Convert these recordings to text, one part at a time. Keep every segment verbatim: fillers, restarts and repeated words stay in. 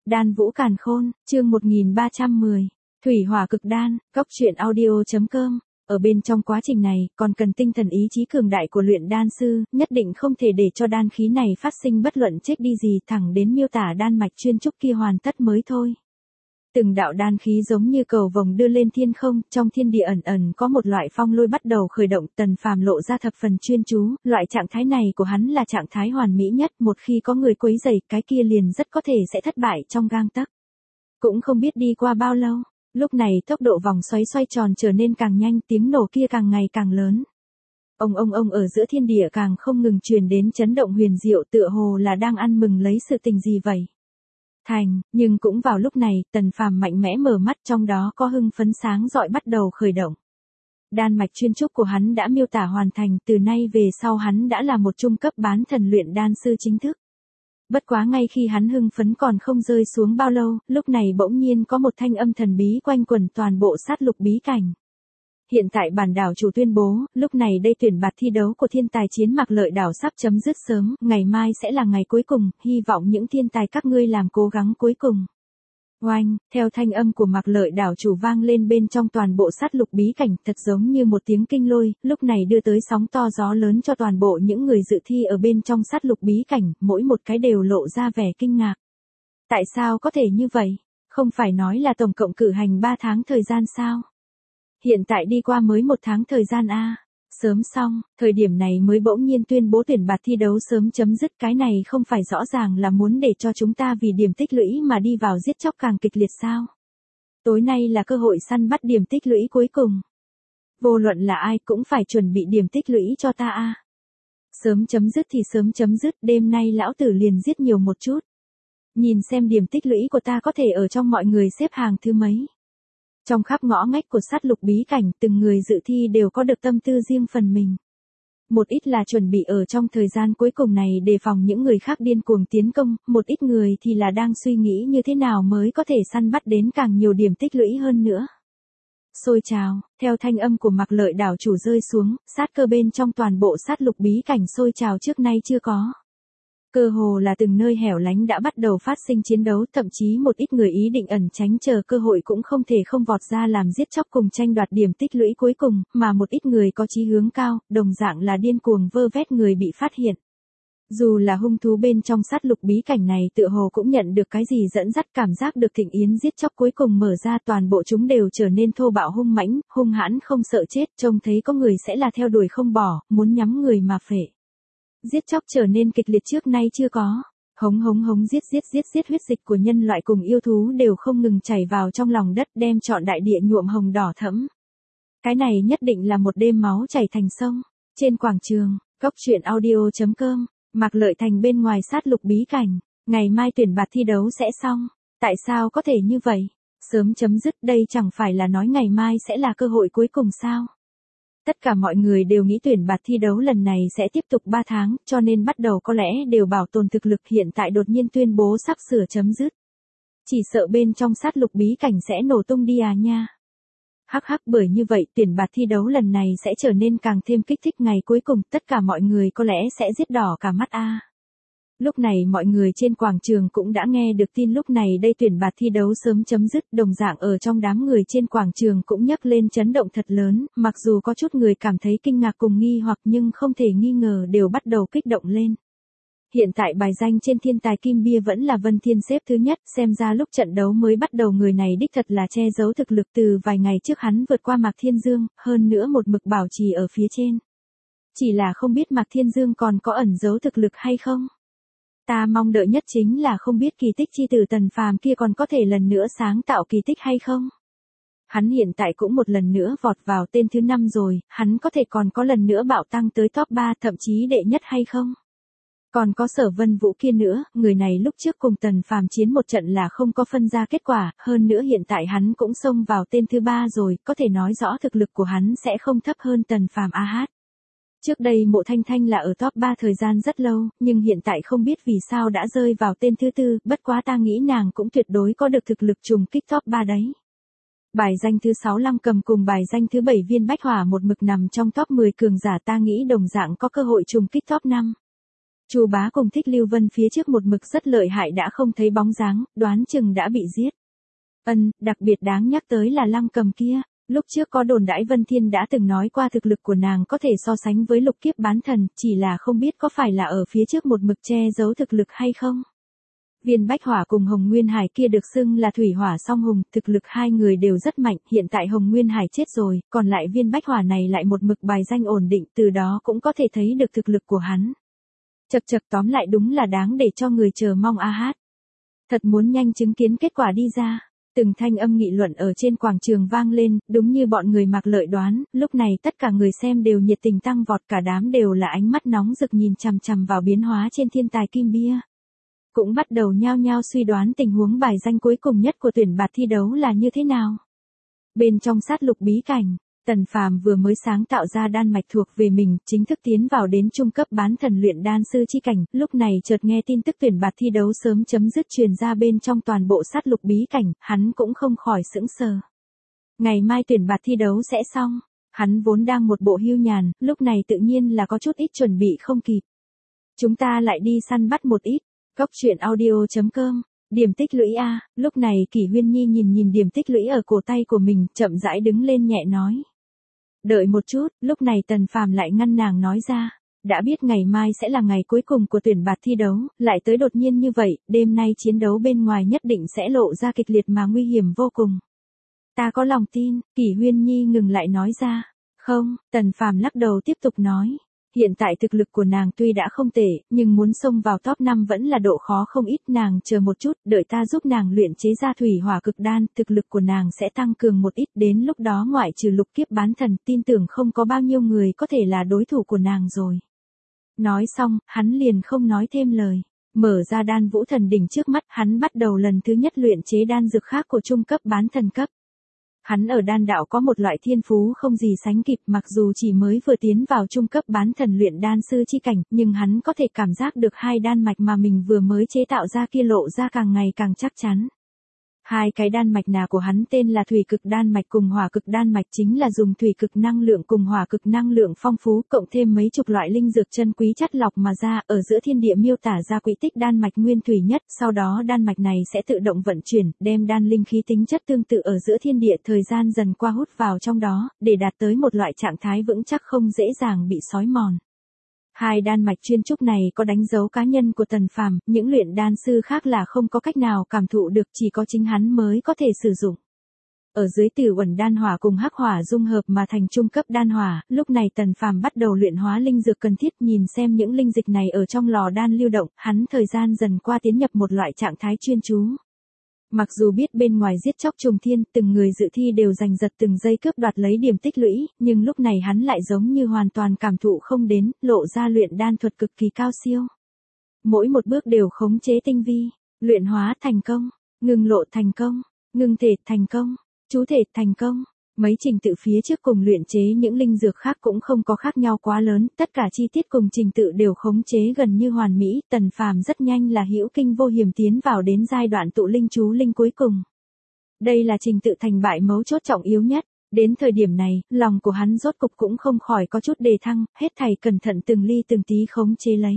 Đan Vũ Càn Khôn, chương một nghìn ba trăm mười. Thủy hỏa cực đan, góc truyện audio chấm com. Ở bên trong quá trình này, còn cần tinh thần ý chí cường đại của luyện đan sư, nhất định không thể để cho đan khí này phát sinh bất luận chết đi gì thẳng đến miêu tả đan mạch chuyên trúc kia hoàn tất mới thôi. Từng đạo đan khí giống như cầu vồng đưa lên thiên không, trong thiên địa ẩn ẩn có một loại phong lôi bắt đầu khởi động. Tần Phàm lộ ra thập phần chuyên chú, loại trạng thái này của hắn là trạng thái hoàn mỹ nhất, một khi có người quấy rầy, cái kia liền rất có thể sẽ thất bại trong gang tấc. Cũng không biết đi qua bao lâu, lúc này tốc độ vòng xoáy xoay tròn trở nên càng nhanh, tiếng nổ kia càng ngày càng lớn. Ông ông ông ở giữa thiên địa càng không ngừng truyền đến chấn động huyền diệu, tựa hồ là đang ăn mừng lấy sự tình gì vậy. Thành, nhưng cũng vào lúc này, Tần Phàm mạnh mẽ mở mắt, trong đó có hưng phấn sáng rọi bắt đầu khởi động. Đan mạch chuyên trúc của hắn đã miêu tả hoàn thành, từ nay về sau hắn đã là một trung cấp bán thần luyện đan sư chính thức. Bất quá ngay khi hắn hưng phấn còn không rơi xuống bao lâu, lúc này bỗng nhiên có một thanh âm thần bí quanh quẩn toàn bộ sát lục bí cảnh. Hiện tại bản đảo chủ tuyên bố, lúc này đây tuyển bạt thi đấu của thiên tài chiến Mạc Lợi đảo sắp chấm dứt sớm, ngày mai sẽ là ngày cuối cùng, hy vọng những thiên tài các ngươi làm cố gắng cuối cùng. Oanh, theo thanh âm của Mạc Lợi đảo chủ vang lên bên trong toàn bộ sát lục bí cảnh, thật giống như một tiếng kinh lôi, lúc này đưa tới sóng to gió lớn cho toàn bộ những người dự thi ở bên trong sát lục bí cảnh, mỗi một cái đều lộ ra vẻ kinh ngạc. Tại sao có thể như vậy? Không phải nói là tổng cộng cử hành ba tháng thời gian sao? Hiện tại đi qua mới một tháng thời gian a, sớm xong, thời điểm này mới bỗng nhiên tuyên bố tuyển bạt thi đấu sớm chấm dứt, cái này không phải rõ ràng là muốn để cho chúng ta vì điểm tích lũy mà đi vào giết chóc càng kịch liệt sao? Tối nay là cơ hội săn bắt điểm tích lũy cuối cùng. Vô luận là ai cũng phải chuẩn bị điểm tích lũy cho ta a. Sớm chấm dứt thì sớm chấm dứt, đêm nay lão tử liền giết nhiều một chút. Nhìn xem điểm tích lũy của ta có thể ở trong mọi người xếp hàng thứ mấy. Trong khắp ngõ ngách của sát lục bí cảnh, từng người dự thi đều có được tâm tư riêng phần mình. Một ít là chuẩn bị ở trong thời gian cuối cùng này đề phòng những người khác điên cuồng tiến công, một ít người thì là đang suy nghĩ như thế nào mới có thể săn bắt đến càng nhiều điểm tích lũy hơn nữa. Xôi trào, theo thanh âm của Mạc Lợi đảo chủ rơi xuống, sát cơ bên trong toàn bộ sát lục bí cảnh sôi trào trước nay chưa có. Cơ hồ là từng nơi hẻo lánh đã bắt đầu phát sinh chiến đấu, thậm chí một ít người ý định ẩn tránh chờ cơ hội cũng không thể không vọt ra làm giết chóc cùng tranh đoạt điểm tích lũy cuối cùng, mà một ít người có chí hướng cao, đồng dạng là điên cuồng vơ vét người bị phát hiện. Dù là hung thú bên trong sát lục bí cảnh này tựa hồ cũng nhận được cái gì dẫn dắt, cảm giác được thịnh yến giết chóc cuối cùng mở ra, toàn bộ chúng đều trở nên thô bạo hung mãnh, hung hãn không sợ chết, trông thấy có người sẽ là theo đuổi không bỏ, muốn nhắm người mà phệ. Giết chóc trở nên kịch liệt trước nay chưa có. Hống hống hống, giết giết giết giết, huyết dịch của nhân loại cùng yêu thú đều không ngừng chảy vào trong lòng đất, đem trọn đại địa nhuộm hồng đỏ thẫm. Cái này nhất định là một đêm máu chảy thành sông. Trên quảng trường, góc truyện audio chấm com, Mạc Lợi thành bên ngoài sát lục bí cảnh. Ngày mai tuyển bạt thi đấu sẽ xong. Tại sao có thể như vậy? Sớm chấm dứt, đây chẳng phải là nói ngày mai sẽ là cơ hội cuối cùng sao? Tất cả mọi người đều nghĩ tuyển bạt thi đấu lần này sẽ tiếp tục ba tháng, cho nên bắt đầu có lẽ đều bảo tồn thực lực, hiện tại đột nhiên tuyên bố sắp sửa chấm dứt. Chỉ sợ bên trong sát lục bí cảnh sẽ nổ tung đi à nha. Hắc hắc, bởi như vậy tuyển bạt thi đấu lần này sẽ trở nên càng thêm kích thích, ngày cuối cùng tất cả mọi người có lẽ sẽ giết đỏ cả mắt a. À. Lúc này mọi người trên quảng trường cũng đã nghe được tin lúc này đây tuyển bạt thi đấu sớm chấm dứt, đồng dạng ở trong đám người trên quảng trường cũng nhấc lên chấn động thật lớn, mặc dù có chút người cảm thấy kinh ngạc cùng nghi hoặc nhưng không thể nghi ngờ đều bắt đầu kích động lên. Hiện tại bài danh trên thiên tài kim bia vẫn là Vân Thiên xếp thứ nhất, xem ra lúc trận đấu mới bắt đầu người này đích thật là che giấu thực lực, từ vài ngày trước hắn vượt qua Mạc Thiên Dương, hơn nữa một mực bảo trì ở phía trên. Chỉ là không biết Mạc Thiên Dương còn có ẩn giấu thực lực hay không? Ta mong đợi nhất chính là không biết kỳ tích chi tử Tần Phàm kia còn có thể lần nữa sáng tạo kỳ tích hay không? Hắn hiện tại cũng một lần nữa vọt vào tên thứ năm rồi, hắn có thể còn có lần nữa bạo tăng tới top ba, thậm chí đệ nhất hay không? Còn có Sở Vân Vũ kia nữa, người này lúc trước cùng Tần Phàm chiến một trận là không có phân ra kết quả, hơn nữa hiện tại hắn cũng xông vào tên thứ ba rồi, có thể nói rõ thực lực của hắn sẽ không thấp hơn Tần Phàm a hát. Trước đây Mộ Thanh Thanh là ở top ba thời gian rất lâu, nhưng hiện tại không biết vì sao đã rơi vào tên thứ tư, bất quá ta nghĩ nàng cũng tuyệt đối có được thực lực trùng kích top ba đấy. Bài danh thứ sáu Lăng Cầm cùng bài danh thứ bảy Viên Bách Hỏa một mực nằm trong top mười cường giả, ta nghĩ đồng dạng có cơ hội trùng kích top năm. Chu Bá cùng Thích Lưu Vân phía trước một mực rất lợi hại đã không thấy bóng dáng, đoán chừng đã bị giết. Ân, đặc biệt đáng nhắc tới là Lăng Cầm kia, lúc trước có đồn đãi Vân Thiên đã từng nói qua thực lực của nàng có thể so sánh với lục kiếp bán thần, chỉ là không biết có phải là ở phía trước một mực che giấu thực lực hay không. Viên Bách Hỏa cùng Hồng Nguyên Hải kia được xưng là thủy hỏa song hùng, thực lực hai người đều rất mạnh, hiện tại Hồng Nguyên Hải chết rồi, còn lại Viên Bách Hỏa này lại một mực bài danh ổn định, từ đó cũng có thể thấy được thực lực của hắn. Chật chật, tóm lại đúng là đáng để cho người chờ mong a hát. Thật muốn nhanh chứng kiến kết quả đi ra. Từng thanh âm nghị luận ở trên quảng trường vang lên, đúng như bọn người Mạc Lợi đoán, lúc này tất cả người xem đều nhiệt tình tăng vọt, cả đám đều là ánh mắt nóng rực nhìn chằm chằm vào biến hóa trên thiên tài kim bia. Cũng bắt đầu nhao nhao suy đoán tình huống bài danh cuối cùng nhất của tuyển bạt thi đấu là như thế nào. Bên trong sát lục bí cảnh, Tần Phàm vừa mới sáng tạo ra đan mạch thuộc về mình, chính thức tiến vào đến trung cấp bán thần luyện đan sư chi cảnh, lúc này chợt nghe tin tức tuyển bạt thi đấu sớm chấm dứt truyền ra bên trong toàn bộ sát lục bí cảnh, hắn cũng không khỏi sững sờ. Ngày mai tuyển bạt thi đấu sẽ xong, hắn vốn đang một bộ hưu nhàn, lúc này tự nhiên là có chút ít chuẩn bị không kịp. Chúng ta lại đi săn bắt một ít, Góc truyện audio chấm com. Điểm tích lũy A, lúc này Kỷ Huyên Nhi nhìn nhìn điểm tích lũy ở cổ tay của mình, chậm rãi đứng lên nhẹ nói. Đợi một chút, lúc này Tần Phàm lại ngăn nàng nói ra, đã biết ngày mai sẽ là ngày cuối cùng của tuyển bạt thi đấu, lại tới đột nhiên như vậy, đêm nay chiến đấu bên ngoài nhất định sẽ lộ ra kịch liệt mà nguy hiểm vô cùng. Ta có lòng tin, Kỷ Huyên Nhi ngừng lại nói ra. Không, Tần Phàm lắc đầu tiếp tục nói. Hiện tại thực lực của nàng tuy đã không tệ, nhưng muốn xông vào top năm vẫn là độ khó không ít, nàng chờ một chút, đợi ta giúp nàng luyện chế ra thủy hỏa cực đan, thực lực của nàng sẽ tăng cường một ít, đến lúc đó ngoại trừ lục kiếp bán thần, tin tưởng không có bao nhiêu người có thể là đối thủ của nàng rồi. Nói xong, hắn liền không nói thêm lời, mở ra đan vũ thần đỉnh trước mắt, hắn bắt đầu lần thứ nhất luyện chế đan dược khác của trung cấp bán thần cấp. Hắn ở đan đạo có một loại thiên phú không gì sánh kịp, mặc dù chỉ mới vừa tiến vào trung cấp bán thần luyện đan sư chi cảnh, nhưng hắn có thể cảm giác được hai đan mạch mà mình vừa mới chế tạo ra kia lộ ra càng ngày càng chắc chắn. Hai cái đan mạch nào của hắn tên là thủy cực đan mạch cùng hỏa cực đan mạch, chính là dùng thủy cực năng lượng cùng hỏa cực năng lượng phong phú cộng thêm mấy chục loại linh dược chân quý chất lọc mà ra, ở giữa thiên địa miêu tả ra quỹ tích đan mạch nguyên thủy nhất, sau đó đan mạch này sẽ tự động vận chuyển, đem đan linh khí tính chất tương tự ở giữa thiên địa thời gian dần qua hút vào trong đó, để đạt tới một loại trạng thái vững chắc không dễ dàng bị xói mòn. Hai đan mạch chuyên trúc này có đánh dấu cá nhân của Tần Phàm, những luyện đan sư khác là không có cách nào cảm thụ được, chỉ có chính hắn mới có thể sử dụng. Ở dưới Tử Uẩn đan hỏa cùng hắc hỏa dung hợp mà thành trung cấp đan hỏa, lúc này Tần Phàm bắt đầu luyện hóa linh dược cần thiết, nhìn xem những linh dịch này ở trong lò đan lưu động, hắn thời gian dần qua tiến nhập một loại trạng thái chuyên chú. Mặc dù biết bên ngoài giết chóc trùng thiên, từng người dự thi đều giành giật từng giây cướp đoạt lấy điểm tích lũy, nhưng lúc này hắn lại giống như hoàn toàn cảm thụ không đến, lộ ra luyện đan thuật cực kỳ cao siêu. Mỗi một bước đều khống chế tinh vi, luyện hóa thành công, ngừng lộ thành công, ngừng thể thành công, chú thể thành công. Mấy trình tự phía trước cùng luyện chế những linh dược khác cũng không có khác nhau quá lớn, tất cả chi tiết cùng trình tự đều khống chế gần như hoàn mỹ, Tần Phàm rất nhanh là hữu kinh vô hiểm tiến vào đến giai đoạn tụ linh chú linh cuối cùng. Đây là trình tự thành bại mấu chốt trọng yếu nhất, đến thời điểm này, lòng của hắn rốt cục cũng không khỏi có chút đề thăng, hết thảy cẩn thận từng ly từng tí khống chế lấy.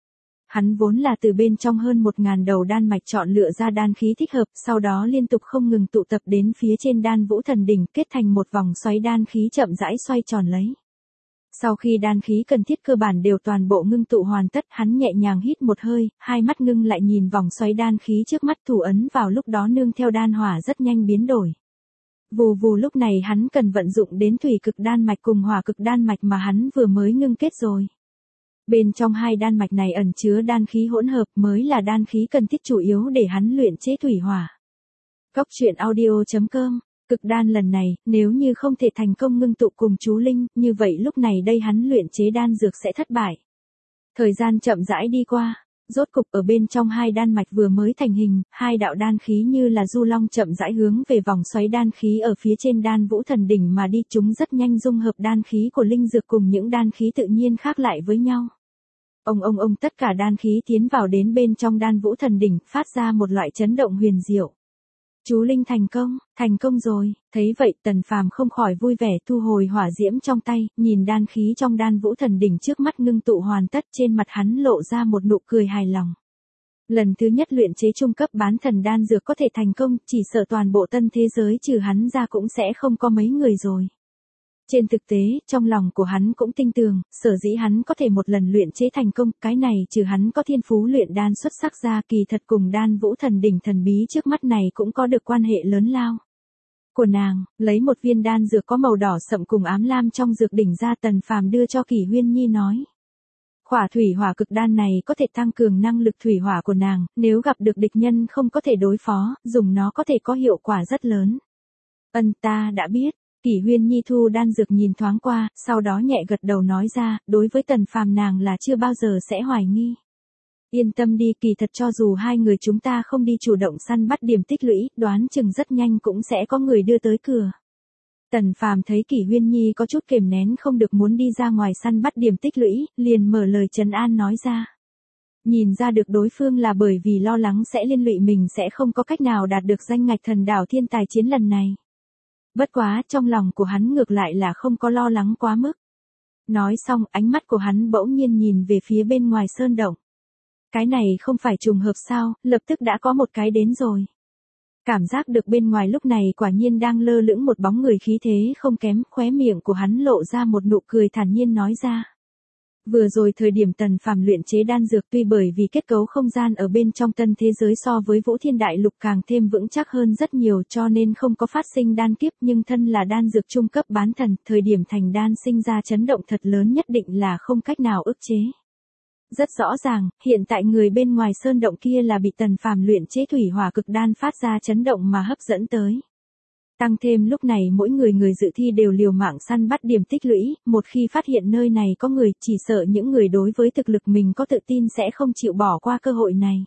Hắn vốn là từ bên trong hơn một ngàn đầu đan mạch chọn lựa ra đan khí thích hợp, sau đó liên tục không ngừng tụ tập đến phía trên đan vũ thần đỉnh, kết thành một vòng xoáy đan khí chậm rãi xoay tròn lấy. Sau khi đan khí cần thiết cơ bản đều toàn bộ ngưng tụ hoàn tất, hắn nhẹ nhàng hít một hơi, hai mắt ngưng lại nhìn vòng xoáy đan khí trước mắt, thủ ấn vào lúc đó nương theo đan hỏa rất nhanh biến đổi. Vù vù, lúc này hắn cần vận dụng đến thủy cực đan mạch cùng hỏa cực đan mạch mà hắn vừa mới ngưng kết rồi. Bên trong hai đan mạch này ẩn chứa đan khí hỗn hợp mới là đan khí cần thiết chủ yếu để hắn luyện chế thủy hỏa. Góc truyện audio chấm com. Cực đan lần này, nếu như không thể thành công ngưng tụ cùng chú linh, như vậy lúc này đây hắn luyện chế đan dược sẽ thất bại. Thời gian chậm rãi đi qua, rốt cục ở bên trong hai đan mạch vừa mới thành hình, hai đạo đan khí như là du long chậm rãi hướng về vòng xoáy đan khí ở phía trên đan vũ thần đỉnh mà đi, chúng rất nhanh dung hợp đan khí của linh dược cùng những đan khí tự nhiên khác lại với nhau. Ông ông ông tất cả đan khí tiến vào đến bên trong đan vũ thần đỉnh, phát ra một loại chấn động huyền diệu. Chú Linh thành công, thành công rồi, thấy vậy Tần Phàm không khỏi vui vẻ thu hồi hỏa diễm trong tay, nhìn đan khí trong đan vũ thần đỉnh trước mắt ngưng tụ hoàn tất trên mặt hắn lộ ra một nụ cười hài lòng. Lần thứ nhất luyện chế trung cấp bán thần đan dược có thể thành công, chỉ sợ toàn bộ tân thế giới trừ hắn ra cũng sẽ không có mấy người rồi. Trên thực tế, trong lòng của hắn cũng tin tưởng, sở dĩ hắn có thể một lần luyện chế thành công, cái này trừ hắn có thiên phú luyện đan xuất sắc ra kỳ thật cùng đan vũ thần đỉnh thần bí trước mắt này cũng có được quan hệ lớn lao. Của nàng, lấy một viên đan dược có màu đỏ sậm cùng ám lam trong dược đỉnh ra Tần Phàm đưa cho Kỷ Huyên Nhi nói. Khỏa thủy hỏa cực đan này có thể tăng cường năng lực thủy hỏa của nàng, nếu gặp được địch nhân không có thể đối phó, dùng nó có thể có hiệu quả rất lớn. Ân ta đã biết. Kỷ Huyên Nhi thu đan dược nhìn thoáng qua, sau đó nhẹ gật đầu nói ra, đối với Tần Phàm nàng là chưa bao giờ sẽ hoài nghi. Yên tâm đi, kỳ thật cho dù hai người chúng ta không đi chủ động săn bắt điểm tích lũy, đoán chừng rất nhanh cũng sẽ có người đưa tới cửa. Tần Phàm thấy Kỷ Huyên Nhi có chút kềm nén không được muốn đi ra ngoài săn bắt điểm tích lũy, liền mở lời trấn an nói ra. Nhìn ra được đối phương là bởi vì lo lắng sẽ liên lụy mình sẽ không có cách nào đạt được danh ngạch thần đảo thiên tài chiến lần này. Bất quá, trong lòng của hắn ngược lại là không có lo lắng quá mức. Nói xong, ánh mắt của hắn bỗng nhiên nhìn về phía bên ngoài sơn động. Cái này không phải trùng hợp sao, lập tức đã có một cái đến rồi. Cảm giác được bên ngoài lúc này quả nhiên đang lơ lửng một bóng người khí thế không kém, khóe miệng của hắn lộ ra một nụ cười thản nhiên nói ra. Vừa rồi thời điểm Tần Phàm luyện chế đan dược tuy bởi vì kết cấu không gian ở bên trong tân thế giới so với Vũ Thiên Đại Lục càng thêm vững chắc hơn rất nhiều cho nên không có phát sinh đan kiếp nhưng thân là đan dược trung cấp bán thần, thời điểm thành đan sinh ra chấn động thật lớn nhất định là không cách nào ức chế. Rất rõ ràng, hiện tại người bên ngoài sơn động kia là bị Tần Phàm luyện chế thủy hỏa cực đan phát ra chấn động mà hấp dẫn tới. Tăng thêm lúc này mỗi người người dự thi đều liều mạng săn bắt điểm tích lũy, một khi phát hiện nơi này có người, chỉ sợ những người đối với thực lực mình có tự tin sẽ không chịu bỏ qua cơ hội này.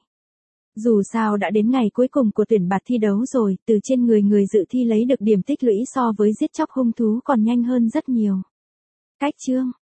Dù sao đã đến ngày cuối cùng của tuyển bạt thi đấu rồi, từ trên người người dự thi lấy được điểm tích lũy so với giết chóc hung thú còn nhanh hơn rất nhiều. Cách chương